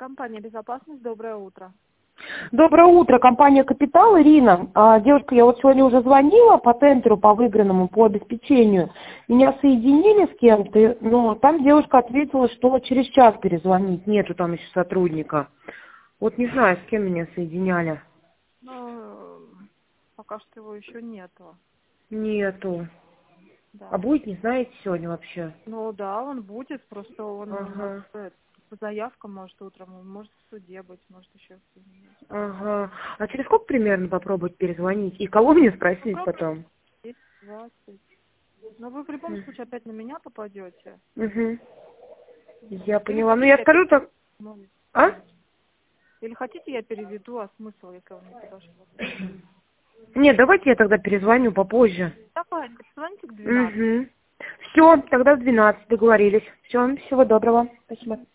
Компания «Безопасность», доброе утро. Доброе утро, компания «Капитал», Ирина. Девушка, я вот сегодня уже звонила по тендеру, по выигранному, по обеспечению. Меня соединили с кем-то, но там девушка ответила, что через час перезвонить. Нету там еще сотрудника. Вот не знаю, с кем меня соединяли. Ну, пока что его еще нету. Нету. Да. А будет, не знаете, сегодня вообще? Ну да, он будет, просто он Ага. по заявкам может утром, он может в суде быть, может еще где-нибудь. Ага. А через сколько примерно попробовать перезвонить? И кого мне спросить потом? 10-20. Но вы в любом случае опять на меня попадете. Угу. Я Или поняла. Ну, хотите, я скажу так... А? Или хотите, я переведу, а смысл, если он не подошел? Нет, давайте я тогда перезвоню попозже. Давайте, позвоните к 12. Угу. Все, тогда в 12 договорились. Все, всего доброго. Спасибо.